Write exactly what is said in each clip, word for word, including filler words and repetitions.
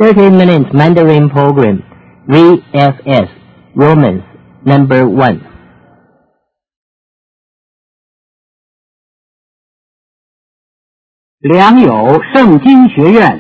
thirty minutes Mandarin program, V F S, Romans, number one. 良友圣经学院。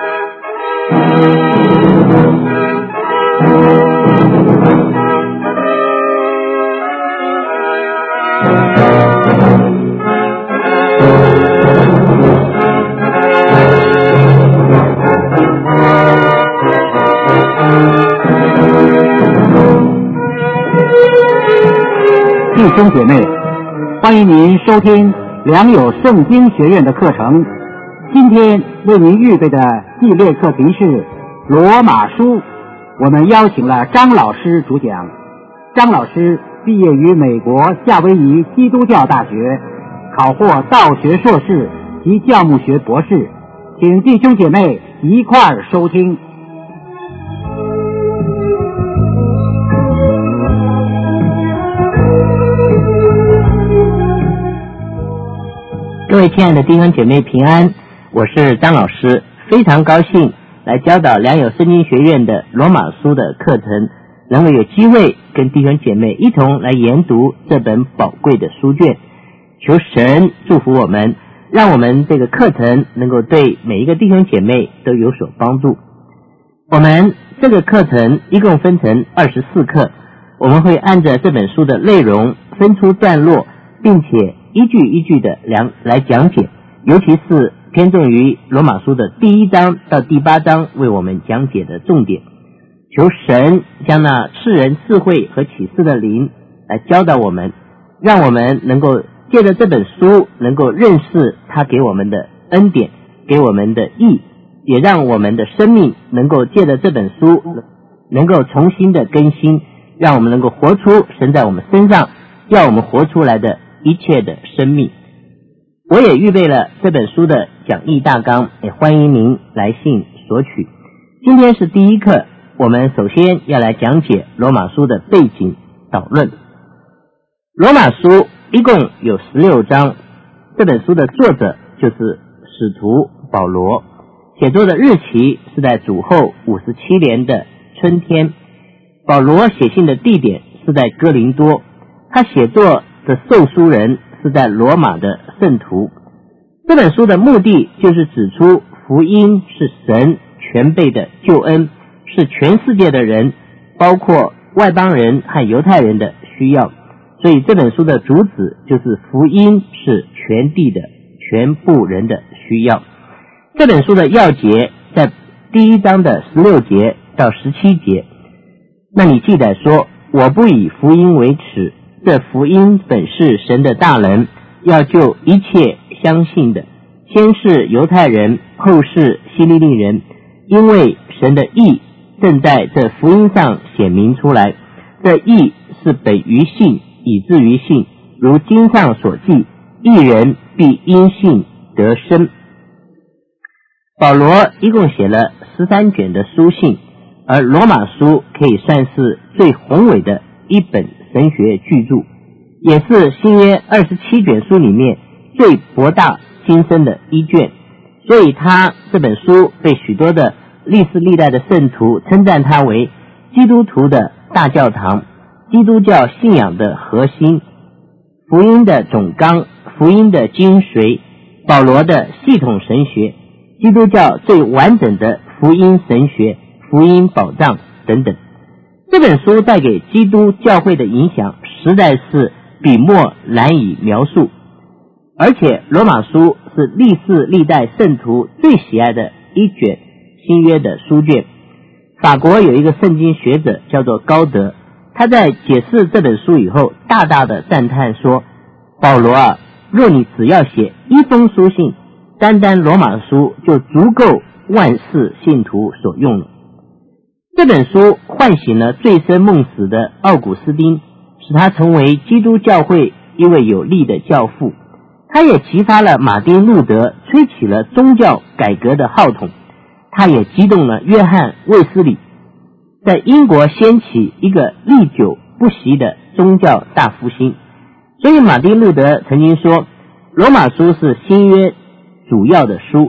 弟兄姐妹，欢迎您收听良友圣经学院的课程。今天为您预备的系列课题是罗马书，我们邀请了张老师主讲。张老师毕业于美国夏威夷基督教大学，考获道学硕士及教牧学博士，请弟兄姐妹一块儿收听。 各位亲爱的弟兄姐妹平安，我是张老师，非常高兴来教导良友圣经学院的罗马书的课程，能够有机会跟弟兄姐妹一同来研读这本宝贵的书卷。求神祝福我们，让我们这个课程能够对每一个弟兄姐妹都有所帮助。我们这个课程一共分成二十四课，我们会按照这本书的内容分出段落，并且一句一句的来讲解，尤其是偏重于罗马书的第一章到第八章为我们讲解的重点。求神将那赐人智慧和启示的灵来教导我们，让我们能够借着这本书能够认识他给我们的恩典，给我们的义，也让我们的生命能够借着这本书能够重新的更新，让我们能够活出神在我们身上要我们活出来的一切的生命。我也预备了这本书的讲义大纲，也欢迎您来信索取。今天是第一课，我们首先要来讲解罗马书的背景导论。罗马书一共有十六章，这本书的作者就是使徒保罗，写作的日期是在主后五十七年的春天。保罗写信的地点是在哥林多，他写作的受书人是在罗马的圣徒。这本书的目的就是指出福音是神全备的救恩，是全世界的人，包括外邦人和犹太人的需要。所以这本书的主旨就是福音是全地的全部人的需要。这本书的要节在第一章的十六节到十七节，那里记载说，我不以福音为耻，这福音本是神的大能，要救一切相信的，先是犹太人，后是希利尼人，因为神的义正在这福音上显明出来，这义是本于信，以至于信，如经上所记，义人必因信得生。保罗一共写了十三卷的书信，而罗马书可以算是最宏伟的一本神学巨著，也是新约二十七卷书里面最博大精深的一卷，所以他这本书被许多的历世历代的圣徒称赞他为基督徒的大教堂，基督教信仰的核心，福音的总纲，福音的精髓，保罗的系统神学，基督教最完整的福音神学，福音宝藏等等。这本书带给基督教会的影响实在是笔墨难以描述，而且罗马书是历世历代圣徒最喜爱的一卷新约的书卷。法国有一个圣经学者叫做高德，他在解释这本书以后大大的赞叹说，保罗啊，若你只要写一封书信，单单罗马书就足够万世信徒所用了。这本书唤醒了醉生梦死的奥古斯丁，使他成为基督教会一位有力的教父。他也激发了马丁路德，吹起了宗教改革的号筒。他也激动了约翰卫斯理，在英国掀起一个历久不息的宗教大复兴。所以马丁路德曾经说，罗马书是新约主要的书，只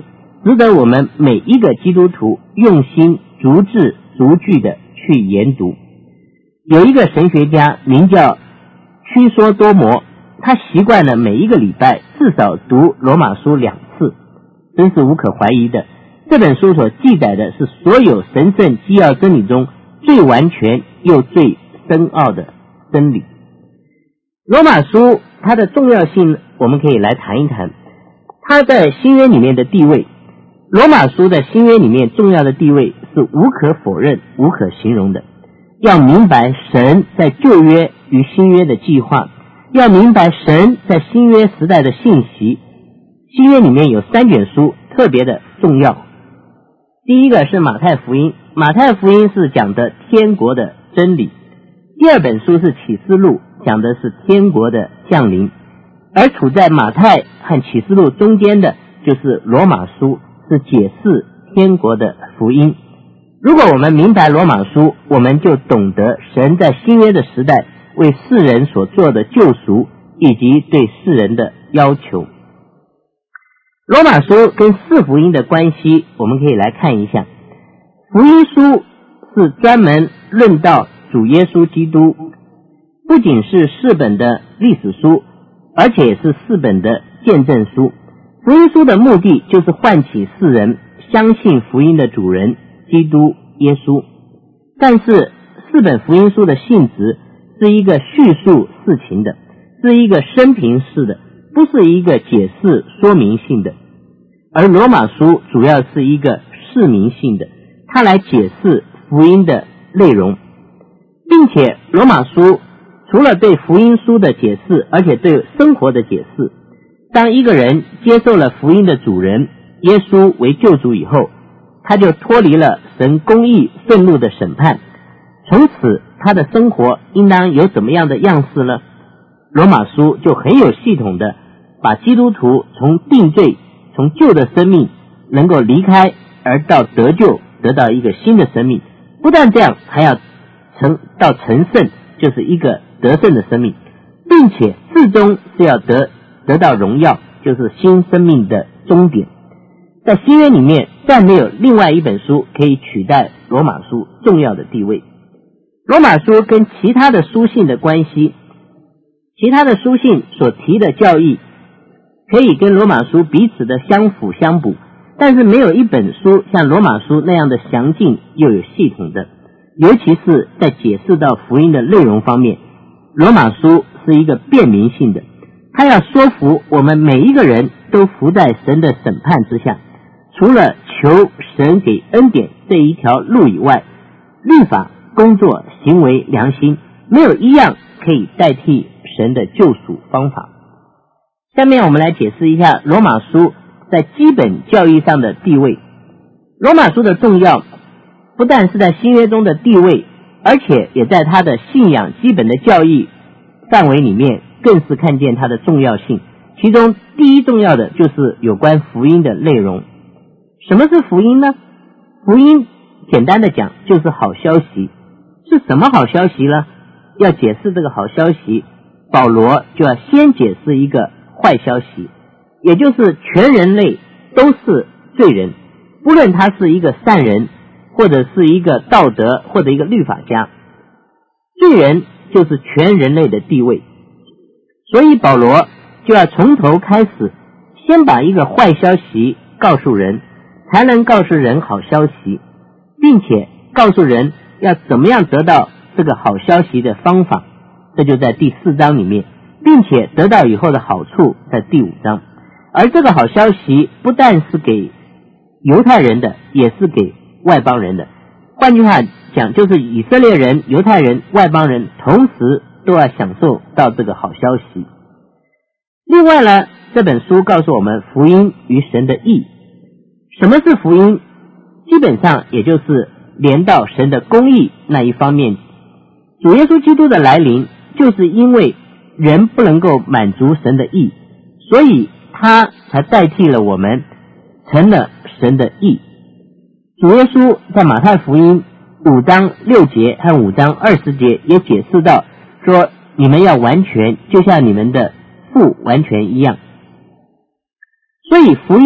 值得我们每一个基督徒用心逐字逐句的去研读。有一个神学家名叫屈梭多摩，他习惯了每一个礼拜至少读罗马书两次，真是无可怀疑的。这本书所记载的是所有神圣基要真理中最完全又最深奥的真理。罗马书它的重要性我们可以来谈一谈，它在新约里面的地位。罗马书在新约里面重要的地位是无可否认无可形容的。要明白神在旧约与新约的计划，要明白神在新约时代的信息。新约里面有三卷书特别的重要。第一个是马太福音，马太福音是讲的天国的真理。第二本书是启示录，讲的是天国的降临。而处在马太和启示录中间的就是罗马书，是解释天国的福音。如果我们明白罗马书，我们就懂得神在新约的时代为世人所做的救赎，以及对世人的要求。罗马书跟四福音的关系我们可以来看一下。福音书是专门论到主耶稣基督，不仅是四本的历史书，而且也是四本的见证书。福音书的目的就是唤起世人相信福音的主人基督耶稣。但是四本福音书的性质是一个叙述事情的，是一个生平式的，不是一个解释说明性的。而罗马书主要是一个释明性的，它来解释福音的内容，并且罗马书除了对福音书的解释，而且对生活的解释。当一个人接受了福音的主人耶稣为救主以后，他就脱离了神公义愤怒的审判，从此他的生活应当有怎么样的样式呢？罗马书就很有系统的把基督徒从定罪从旧的生命能够离开，而到得救，得到一个新的生命。不但这样，还要成到成圣，就是一个得胜的生命，并且最终是要得得到荣耀，就是新生命的终点。在新约里面再没有另外一本书可以取代罗马书重要的地位。罗马书跟其他的书信的关系，其他的书信所提的教义可以跟罗马书彼此的相辅相补，但是没有一本书像罗马书那样的详尽又有系统的，尤其是在解释到福音的内容方面，罗马书是一个辨明性的，它要说服我们每一个人都服在神的审判之下，除了求神给恩典这一条路以外，律法、工作、行为、良心，没有一样可以代替神的救赎方法。下面我们来解释一下罗马书在基本教义上的地位。罗马书的重要不但是在新约中的地位，而且也在它的信仰基本的教义范围里面更是看见它的重要性。其中第一重要的就是有关福音的内容。什么是福音呢？福音简单的讲就是好消息。是什么好消息呢？要解释这个好消息，保罗就要先解释一个坏消息，也就是全人类都是罪人，不论他是一个善人，或者是一个道德，或者一个律法家，罪人就是全人类的地位。所以保罗就要从头开始，先把一个坏消息告诉人，才能告诉人好消息，并且告诉人要怎么样得到这个好消息的方法，这就在第四章里面，并且得到以后的好处在第五章。而这个好消息不但是给犹太人的，也是给外邦人的。换句话讲，就是以色列人、犹太人、外邦人同时都要享受到这个好消息。另外呢，这本书告诉我们福音与神的义。什么是福音？基本上也就是连到神的公义那一方面。主耶稣基督的来临，就是因为人不能够满足神的义，所以他才代替了我们，成了神的义。主耶稣在马太福音五章六节和五章二十节也解释到说，你们要完全，就像你们的父完全一样。所以福音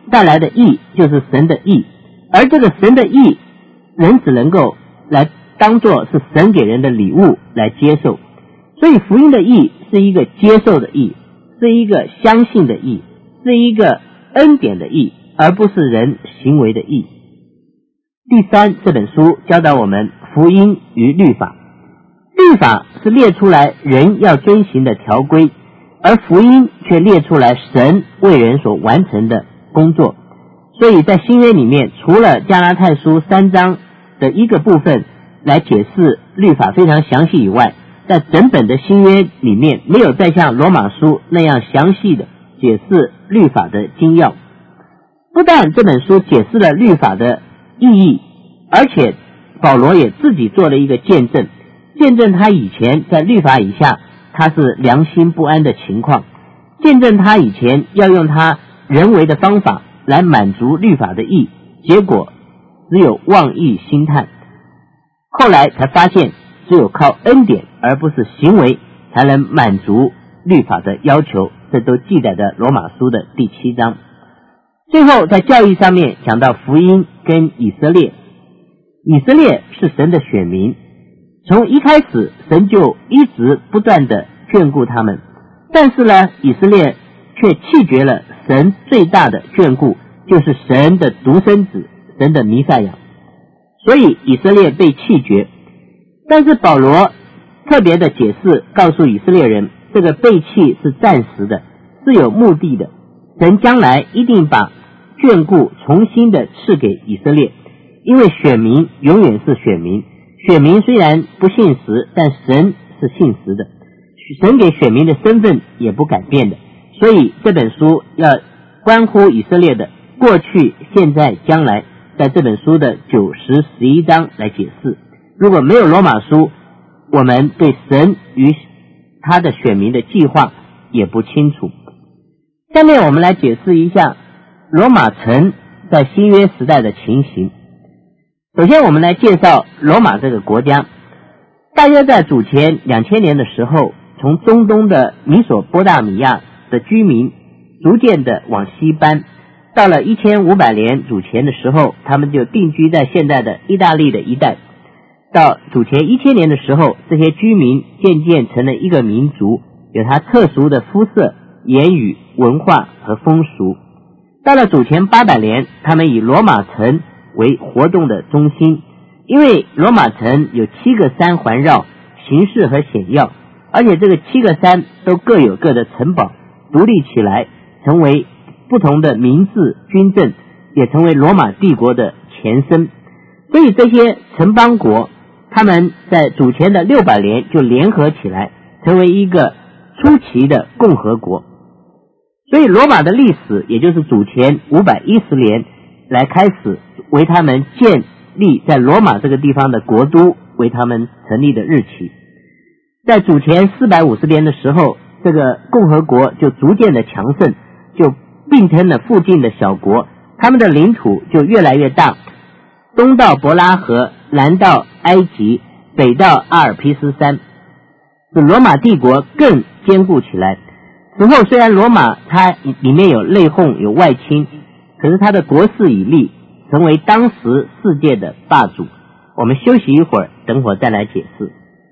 带来的义就是神的义，而这个神的义人只能够来当作是神给人的礼物来接受。所以福音的义是一个接受的义，是一个相信的义，是一个恩典的义，而不是人行为的义。第三，这本书教导我们福音与律法。律法是列出来人要遵行的条规，而福音却列出来神为人所完成的工作。所以在新约里面，除了加拉太书三章的一个部分来解释律法非常详细以外，在整本的新约里面没有再像罗马书那样详细的解释律法的精要。不但这本书解释了律法的意义，而且保罗也自己做了一个见证，见证他以前在律法以下他是良心不安的情况，见证他以前要用他人为的方法来满足律法的义，结果只有妄意心叹。后来才发现只有靠恩典而不是行为才能满足律法的要求，这都记载在罗马书的第七章。最后在教义上面讲到福音跟以色列，以色列是神的选民，从一开始神就一直不断的眷顾他们，但是呢以色列却弃绝了神最大的眷顾，就是神的独生子，神的弥赛亚，所以以色列被弃绝。但是保罗特别的解释告诉以色列人，这个背弃是暂时的，是有目的的，神将来一定把眷顾重新的赐给以色列，因为选民永远是选民，选民虽然不信实，但神是信实的，神给选民的身份也不改变的。所以这本书要关乎以色列的过去、现在、将来，在这本书的九、十、十一章来解释。如果没有罗马书，我们对神与他的选民的计划也不清楚。下面我们来解释一下罗马城在新约时代的情形。首先我们来介绍罗马这个国家，大约在主前两千年的时候，从中东的米索波大米亚的居民逐渐的往西搬，到了一千五百年主前的时候，他们就定居在现在的意大利的一带。到主前一千年的时候，这些居民渐渐成了一个民族，有它特殊的肤色、言语、文化和风俗。到了主前八百年，他们以罗马城为活动的中心，因为罗马城有七个山环绕，形势和险要，而且这个七个山都各有各的城堡，独立起来成为不同的民治军政，也成为罗马帝国的前身。所以这些城邦国他们在主前的六百年就联合起来，成为一个初期的共和国。所以罗马的历史也就是主前五百一十年来开始为他们建立在罗马这个地方的国都为他们成立的日期。在主前四百五十年的时候，这个共和国就逐渐的强盛，就并吞了附近的小国，他们的领土就越来越大，东到伯拉河，南到埃及，北到阿尔卑斯山，使罗马帝国更坚固起来。此后虽然罗马它里面有内讧有外侵，可是它的国势已立，成为当时世界的霸主。我们休息一会儿，等会儿再来解释。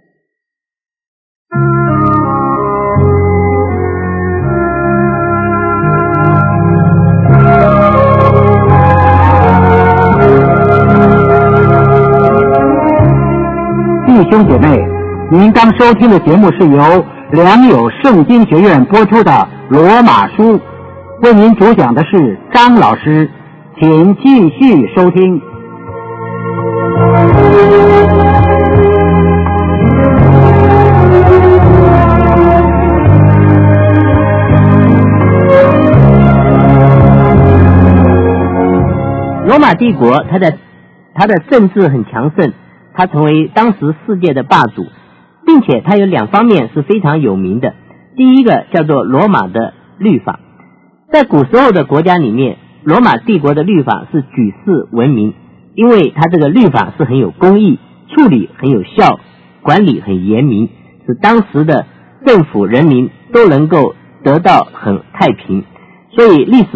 弟兄姐妹，您刚收听的节目是由良友圣经学院播出的《罗马书》，为您主讲的是张老师，请继续收听。 罗马帝国它的它的政治很强盛，它成为当时世界的霸主，并且它有两方面是非常有名的。第一个叫做罗马的律法，在古时候的国家里面，罗马帝国的律法是举世闻名，因为它这个律法是很有公义，处理很有效，管理很严明，使当时的政府人民都能够得到很太平。所以历史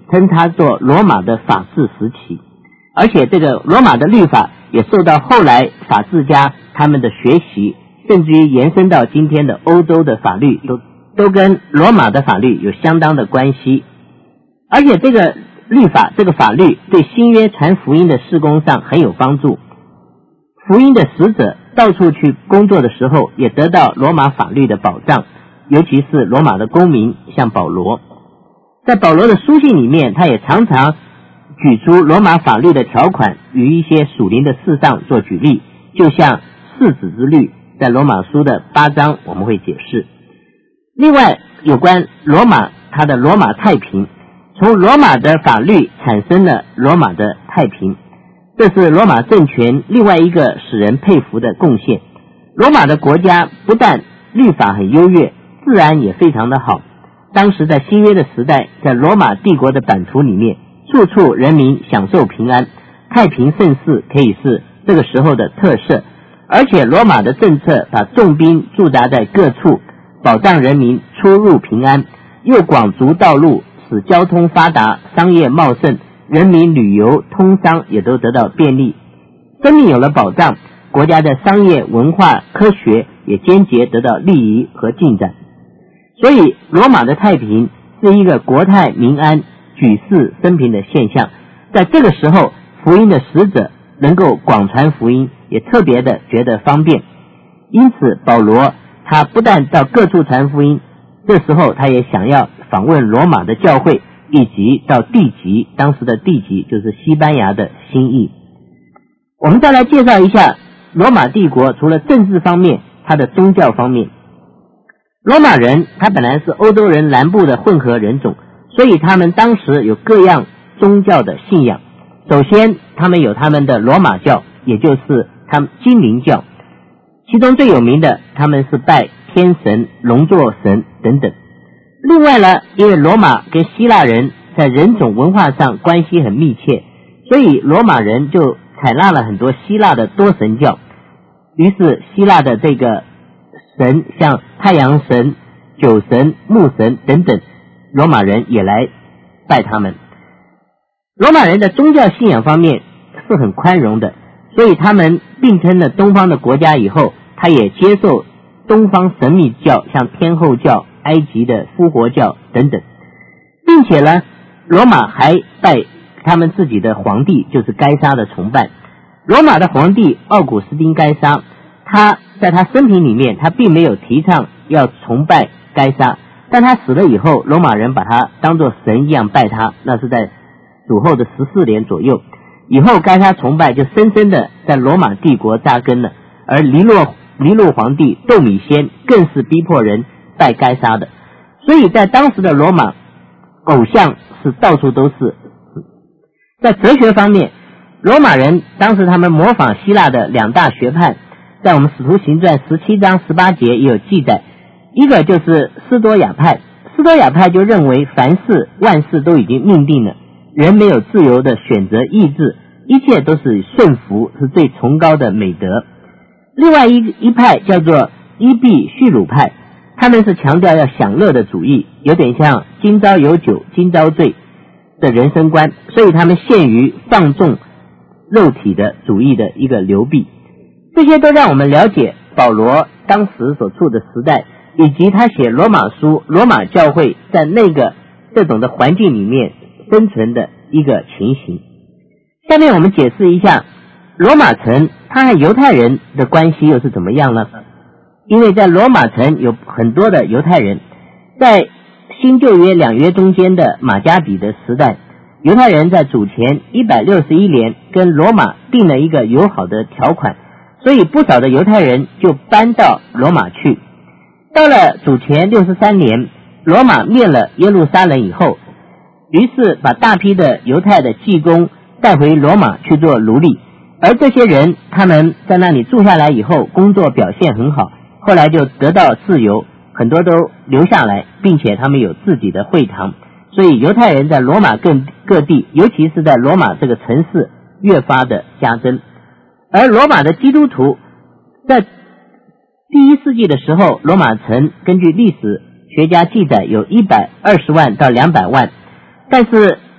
称它做罗马的法治时期，而且这个罗马的律法也受到后来法治家他们的学习，甚至于延伸到今天的欧洲的法律都都跟罗马的法律有相当的关系。而且这个律法这个法律对新约传福音的事工上很有帮助，福音的使者到处去工作的时候也得到罗马法律的保障，尤其是罗马的公民，像保罗，在保罗的书信里面，他也常常举出罗马法律的条款与一些属灵的事上做举例，就像世子之律，在罗马书的八章我们会解释。另外有关罗马，它的罗马太平，从罗马的法律产生了罗马的太平，这是罗马政权另外一个使人佩服的贡献。罗马的国家不但律法很优越，自然也非常的好。当时在新约的时代，在罗马帝国的版图里面，处处人民享受平安，太平盛世可以是这个时候的特色。而且罗马的政策把重兵驻扎在各处，保障人民出入平安，又广筑道路，使交通发达，商业茂盛，人民旅游通商也都得到便利，生命有了保障，国家的商业文化科学也间接得到利益和进展。所以罗马的太平是一个国泰民安、举世升平的现象。在这个时候，福音的使者能够广传福音，也特别的觉得方便。因此保罗他不但到各处传福音，这时候他也想要访问罗马的教会，以及到地极，当时的地极就是西班牙的心意。我们再来介绍一下罗马帝国除了政治方面，它的宗教方面。罗马人他本来是欧洲人南部的混合人种，所以他们当时有各样宗教的信仰。首先他们有他们的罗马教，也就是他们精灵教，其中最有名的他们是拜天神、龙座神等等。另外呢，因为罗马跟希腊人在人种文化上关系很密切，所以罗马人就采纳了很多希腊的多神教，于是希腊的这个神，像太阳神、酒神、木神等等，罗马人也来拜他们。罗马人的宗教信仰方面是很宽容的，所以他们并称了东方的国家以后，他也接受东方神秘教，像天后教、埃及的复活教等等，并且呢，罗马还拜他们自己的皇帝，就是该撒的崇拜。罗马的皇帝奥古斯丁该撒，他在他生平里面他并没有提倡要崇拜该撒，但他死了以后，罗马人把他当作神一样拜他，那是在主后的十四年左右。以后该撒崇拜就深深的在罗马帝国扎根了，而尼禄尼禄皇帝窦米先更是逼迫人拜该撒的。所以在当时的罗马，偶像是到处都是。在哲学方面，罗马人当时他们模仿希腊的两大学派，在我们使徒行传十七章十八节也有记载。一个就是斯多亚派，斯多亚派就认为凡事万事都已经命定了，人没有自由的选择意志，一切都是顺服，是最崇高的美德。另外一一派叫做伊壁叙鲁派，他们是强调要享乐的主义，有点像今朝有酒今朝醉的人生观，所以他们陷于放纵肉体的主义的一个流弊。这些都让我们了解保罗当时所处的时代，以及他写罗马书，罗马教会在那个这种的环境里面生存的一个情形。下面我们解释一下罗马城它和犹太人的关系又是怎么样呢？因为在罗马城有很多的犹太人，在新旧约两约中间的马加比的时代，犹太人在主前一百六十一年跟罗马订了一个友好的条款，所以不少的犹太人就搬到罗马去。到了主前六十三年，罗马灭了耶路撒冷以后，于是把大批的犹太的祭工带回罗马去做奴隶，而这些人他们在那里住下来以后，工作表现很好，后来就得到自由，很多都留下来，并且他们有自己的会堂，所以犹太人在罗马各各地，尤其是在罗马这个城市越发的加增。而罗马的基督徒在第一世纪的时候，罗马城根据历史学家记载有一百二十万到两百万，但是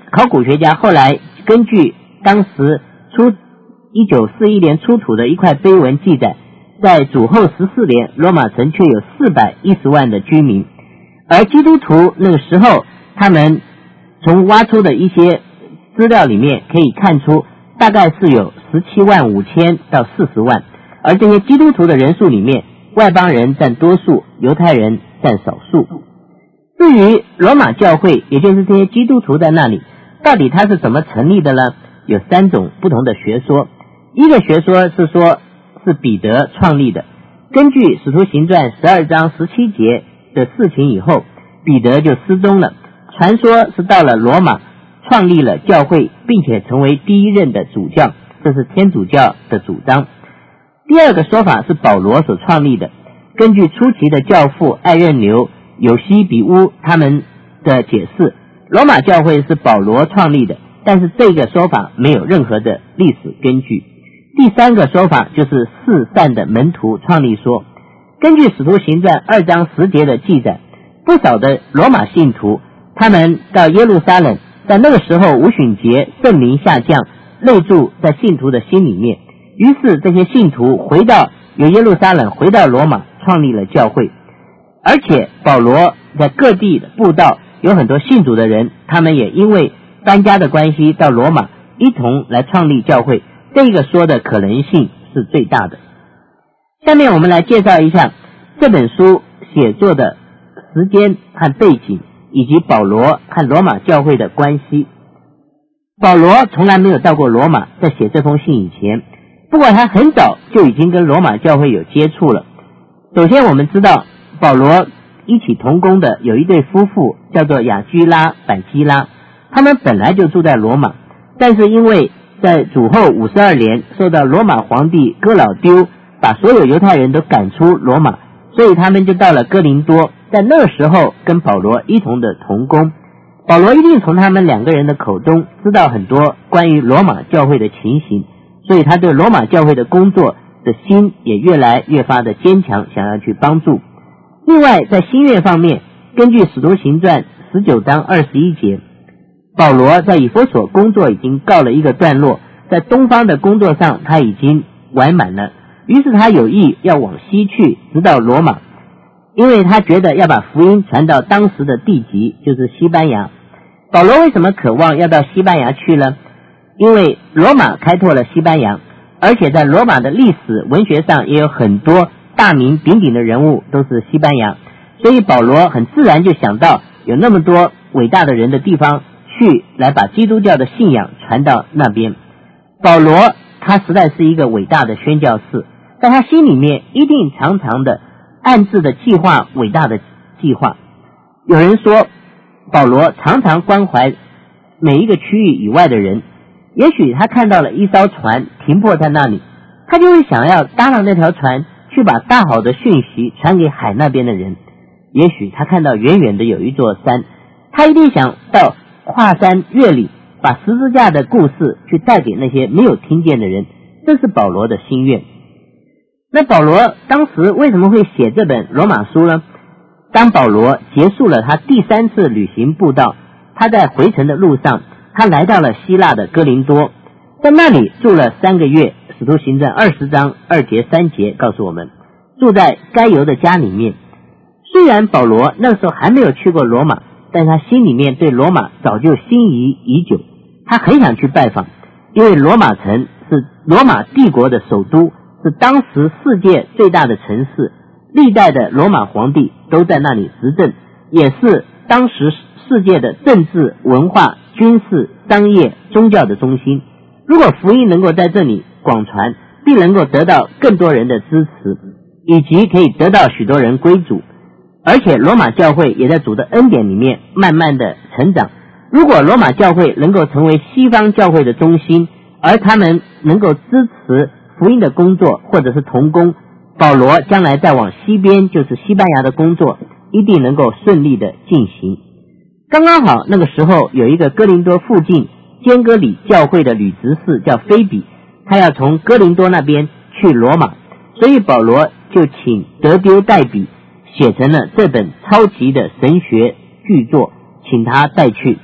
考古学家后来根据当时出一九四一年出土的一块碑文记载，在主后十四年，罗马城却有四百一十万的居民，而基督徒那个时候，他们从挖出的一些资料里面可以看出，大概是有十七万五千到四十万，而这些基督徒的人数里面，外邦人占多数，犹太人占少数。至于罗马教会，也就是这些基督徒在那里，到底它是怎么成立的呢？有三种不同的学说。一个学说是说是彼得创立的，根据使徒行传十二章十七节的事情以后，彼得就失踪了，传说是到了罗马创立了教会，并且成为第一任的主教，这是天主教的主张。第二个说法是保罗所创立的，根据初期的教父艾任牛、有西比乌他们的解释，罗马教会是保罗创立的，但是这个说法没有任何的历史根据。第三个说法就是四散的门徒创立说，根据使徒行传二章十节的记载，不少的罗马信徒他们到耶路撒冷，在那个时候五旬节圣灵下降，内住在信徒的心里面，于是这些信徒回到由耶路撒冷回到罗马，创立了教会。而且保罗在各地的布道，有很多信主的人，他们也因为搬家的关系到罗马，一同来创立教会，这个说的可能性是最大的。下面我们来介绍一下这本书写作的时间和背景，以及保罗和罗马教会的关系。保罗从来没有到过罗马，在写这封信以前，不过他很早就已经跟罗马教会有接触了。首先我们知道保罗一起同工的有一对夫妇，叫做雅居拉、百基拉，他们本来就住在罗马，但是因为在主后五十二年受到罗马皇帝哥老丢把所有犹太人都赶出罗马，所以他们就到了哥林多，在那个时候跟保罗一同的同工。保罗一定从他们两个人的口中知道很多关于罗马教会的情形，所以他对罗马教会的工作的心也越来越发的坚强，想要去帮助。另外在心愿方面，根据使徒行传十九章二十一节，保罗在以弗所工作已经告了一个段落，在东方的工作上他已经完满了，于是他有意要往西去，直到罗马，因为他觉得要把福音传到当时的地极，就是西班牙。保罗为什么渴望要到西班牙去呢？因为罗马开拓了西班牙，而且在罗马的历史文学上也有很多大名鼎鼎的人物都是西班牙，所以保罗很自然就想到有那么多伟大的人的地方去，来把基督教的信仰传到那边。保罗他实在是一个伟大的宣教士，在他心里面一定常常的暗自的计划伟大的计划。有人说保罗常常关怀每一个区域以外的人，也许他看到了一艘船停泊在那里，他就会想要搭上那条船去把大好的讯息传给海那边的人。也许他看到远远的有一座山，他一定想到跨山越岭，把十字架的故事去带给那些没有听见的人，这是保罗的心愿。那保罗当时为什么会写这本罗马书呢？当保罗结束了他第三次旅行布道，他在回程的路上，他来到了希腊的哥林多，在那里住了三个月。使徒行传二十章二节三节告诉我们，住在该犹的家里面。虽然保罗那时候还没有去过罗马，但他心里面对罗马早就心仪已久，他很想去拜访，因为罗马城是罗马帝国的首都，是当时世界最大的城市，历代的罗马皇帝都在那里执政，也是当时世界的政治、文化、军事、商业、宗教的中心。如果福音能够在这里广传，必能够得到更多人的支持，以及可以得到许多人归主。而且罗马教会也在主的恩典里面慢慢的成长。如果罗马教会能够成为西方教会的中心，而他们能够支持福音的工作或者是同工，保罗将来再往西边，就是西班牙的工作一定能够顺利的进行。刚刚好那个时候有一个哥林多附近坚哥里教会的女执事叫菲比，他要从哥林多那边去罗马，所以保罗就请德丢代笔写成了这本超级的神学巨作，请他带去。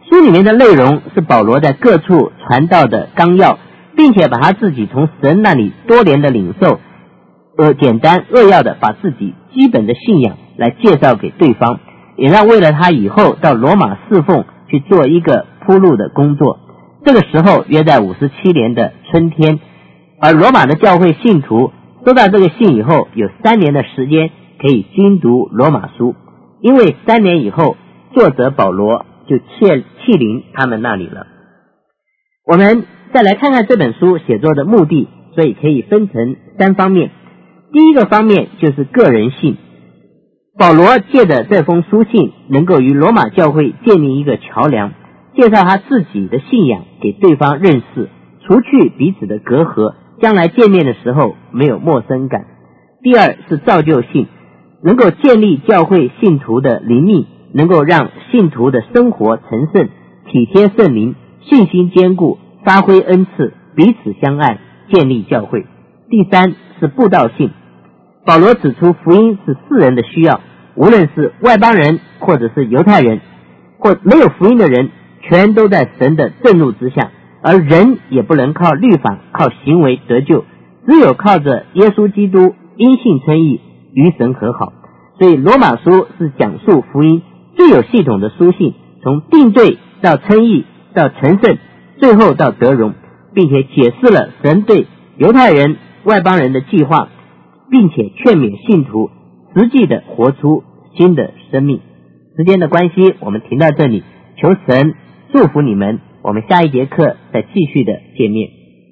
书里面的内容是保罗在各处传道的纲要，并且把他自己从神那里多年的领受，呃，简单扼要的把自己基本的信仰来介绍给对方，也让为了他以后到罗马侍奉去做一个铺路的工作。这个时候约在五十七年的春天，而罗马的教会信徒收到这个信以后，有三年的时间可以精读罗马书，因为三年以后作者保罗就切弃临他们那里了。我们再来看看这本书写作的目的，所以可以分成三方面。第一个方面就是个人性，保罗借着这封书信能够与罗马教会建立一个桥梁，介绍他自己的信仰给对方认识，除去彼此的隔阂，将来见面的时候没有陌生感。第二是造就性，能够建立教会信徒的灵命，能够让信徒的生活成圣，体贴圣灵，信心坚固，发挥恩赐，彼此相爱，建立教会。第三是布道性，保罗指出福音是世人的需要，无论是外邦人或者是犹太人或没有福音的人，全都在神的震怒之下，而人也不能靠律法靠行为得救，只有靠着耶稣基督因信称义，与神和好。所以罗马书是讲述福音最有系统的书信，从定罪到称义到成圣，最后到得荣，并且解释了神对犹太人外邦人的计划，并且劝勉信徒实际的活出新的生命。时间的关系，我们停到这里，求神祝福你们，我们下一节课再继续的见面。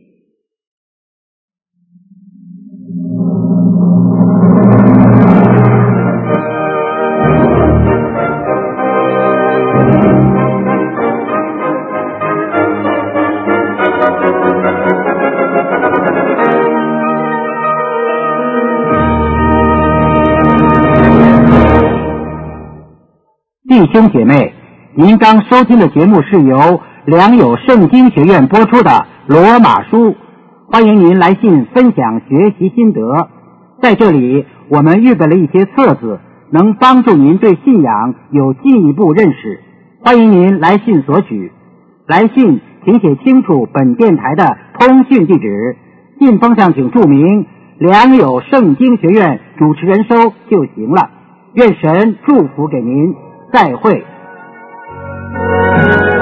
弟兄姐妹，您刚收听的节目是由良友圣经学院播出的《罗马书》，欢迎您来信分享学习心得。在这里，我们预备了一些册子，能帮助您对信仰有进一步认识，欢迎您来信索取。来信请写清楚本电台的通讯地址，信封上请注明良友圣经学院主持人收就行了。愿神祝福给您，再会。